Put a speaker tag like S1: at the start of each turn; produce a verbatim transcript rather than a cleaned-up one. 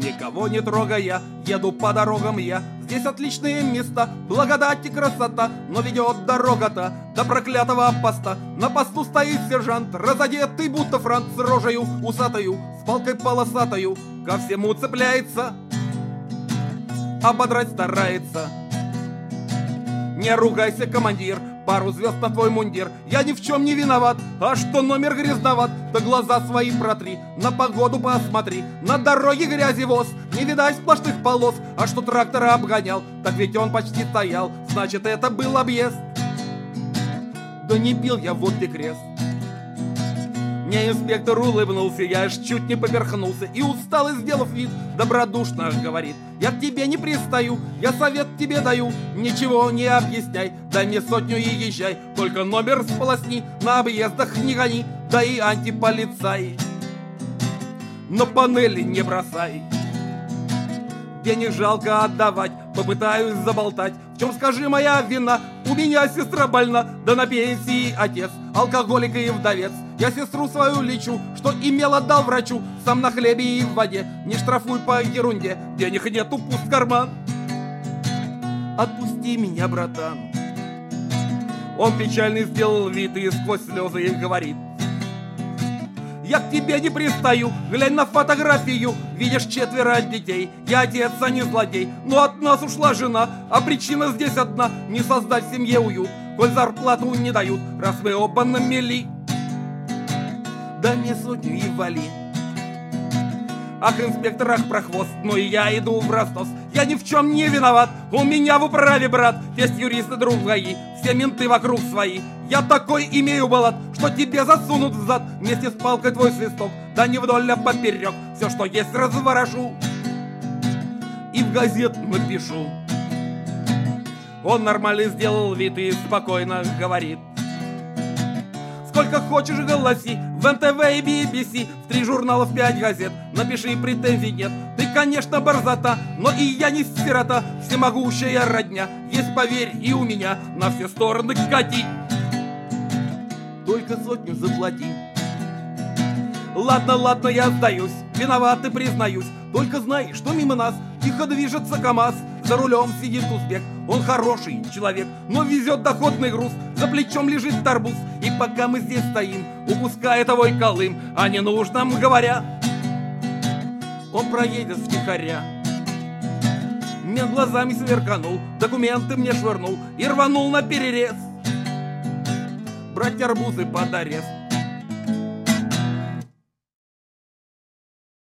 S1: никого не трогая, еду по дорогам я. Здесь отличные места, благодать и красота, но ведет дорога-то до проклятого поста. На посту стоит сержант, разодетый будто франт, с рожею усатою, с палкой полосатою, ко всему цепляется, ободрать старается. Не ругайся, командир, пару звезд на твой мундир. Я ни в чем не виноват, а что номер грязноват, да глаза свои протри, на погоду посмотри. На дороге грязи воз, не видать сплошных полос. А что трактора обгонял, так ведь он почти стоял, значит это был объезд. Да не бил я, вот ты крест. Мне инспектор улыбнулся, я аж чуть не поперхнулся. И устал, и сделав вид, добродушно говорит: я к тебе не пристаю, я совет тебе даю, ничего не объясняй, дай мне сотню и езжай. Только номер сполосни, на объездах не гони, да и антиполицай на панели не бросай. Денег жалко отдавать, попытаюсь заболтать. В чем, скажи, моя вина? У меня сестра больна, да на пенсии отец, алкоголик и вдовец. Я сестру свою лечу, что имел, отдал врачу, сам на хлебе и в воде, не штрафуй по ерунде, денег нету, пуст карман. Отпусти меня, братан. Он печальный сделал вид и сквозь слезы ей говорит: я к тебе не пристаю, глянь на фотографию, видишь четверо детей, я отец, а не злодей. Но от нас ушла жена, а причина здесь одна: не создать в семье уют, коль зарплату не дают, раз мы оба на мели. Дай мне сотню и вали. Ах, инспектор, ах, прохвост, ну и я иду в разнос. Я ни в чем не виноват, у меня в управе брат, есть юристы, друг мои, все менты вокруг свои. Я такой имею баллад, что тебе засунут в зад вместе с палкой твой свисток, да не вдоль, а поперек, все, что есть, разворошу и в газету напишу. Он нормально сделал вид и спокойно говорит: сколько хочешь голоси, в эн тэ вэ и би би си, в три журнала, в пять газет, напиши, претензий нет. Ты, конечно, борзота, но и я не сирота, всемогущая родня, есть, поверь, и у меня на все стороны кати. Только сотню заплати. Ладно, ладно, я сдаюсь, виноват и признаюсь. Только знай, что мимо нас тихо движется КамАЗ, за рулем сидит узбек, он хороший человек, но везет доходный груз, за плечом лежит тарбуз. И пока мы здесь стоим, упуская твой Колым, о ненужном говоря, он проедет втихаря. Мне глазами сверканул, документы мне швырнул и рванул на перерез брать арбузы под арест.